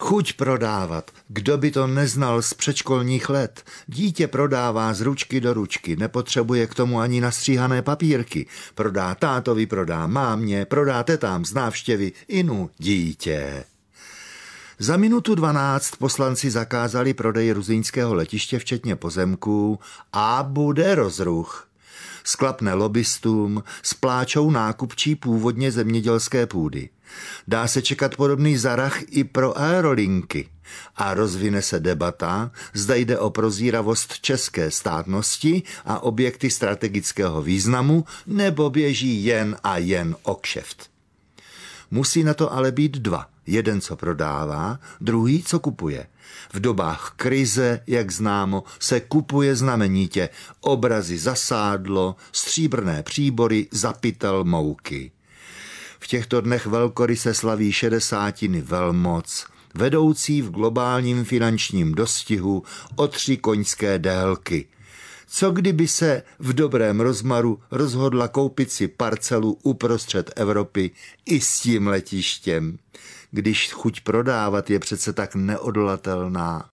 Chuť prodávat, kdo by to neznal z předškolních let. Dítě prodává z ručky do ručky, nepotřebuje k tomu ani nastříhané papírky. Prodá tátovi, prodá mámě, prodá tetám z návštěvy, inu dítě. Za 11:12 poslanci zakázali prodej ruzyňského letiště včetně pozemků a bude rozruch. Sklapne lobbystům, spláčou nákupčí původně zemědělské půdy. Dá se čekat podobný zarach i pro aerolinky a rozvine se debata, zda jde o prozíravost české státnosti a objekty strategického významu, nebo běží jen a jen o kšeft. Musí na to ale být dva. Jeden, co prodává, druhý, co kupuje. V dobách krize, jak známo, se kupuje znamenitě obrazy za sádlo, stříbrné příbory za pytel mouky. V těchto dnech velkoryse slaví 60. velmoc, vedoucí v globálním finančním dostihu o 3 koňské délky. Co kdyby se v dobrém rozmaru rozhodla koupit si parcelu uprostřed Evropy i s tím letištěm, když chuť prodávat je přece tak neodolatelná.